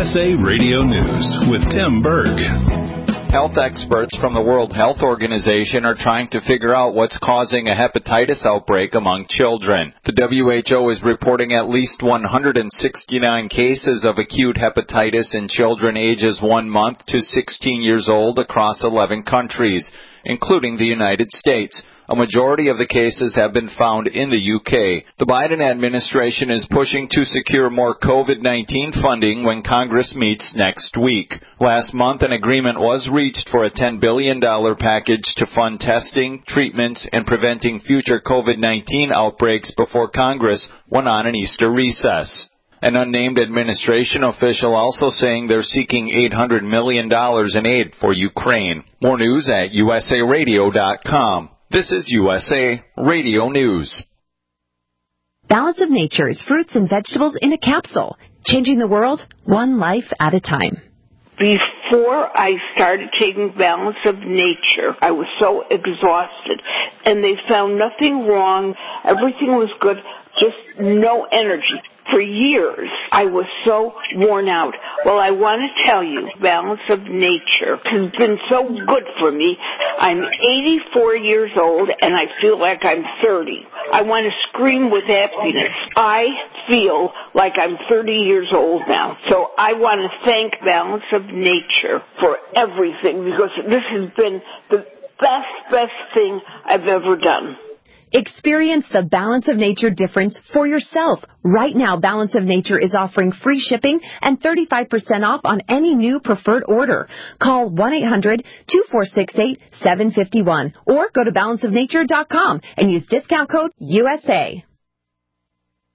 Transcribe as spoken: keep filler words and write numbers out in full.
S A Radio News with Tim Berg. Health experts from the World Health Organization are trying to figure out what's causing a hepatitis outbreak among children. The W H O is reporting at least one hundred sixty-nine cases of acute hepatitis in children ages one month to sixteen years old across eleven countries, including the United States. A majority of the cases have been found in the U K. The Biden administration is pushing to secure more COVID nineteen funding when Congress meets next week. Last month, an agreement was reached for a ten billion dollars package to fund testing, treatments, and preventing future COVID nineteen outbreaks before Congress went on an Easter recess. An unnamed administration official also saying they're seeking eight hundred million dollars in aid for Ukraine. More news at U S A radio dot com. This is U S A Radio News. Balance of Nature is fruits and vegetables in a capsule, changing the world one life at a time. Before I started taking Balance of Nature, I was so exhausted, and they found nothing wrong. Everything was good, just no energy. For years, I was so worn out. Well, I want to tell you, Balance of Nature has been so good for me. I'm eighty-four years old, and I feel like I'm thirty. I want to scream with happiness. I feel like I'm thirty years old now. So I want to thank Balance of Nature for everything, because this has been the best, best thing I've ever done. Experience the Balance of Nature difference for yourself. Right now, Balance of Nature is offering free shipping and thirty-five percent off on any new preferred order. Call one eight hundred two four six eight seven five one or go to balance of nature dot com and use discount code U S A.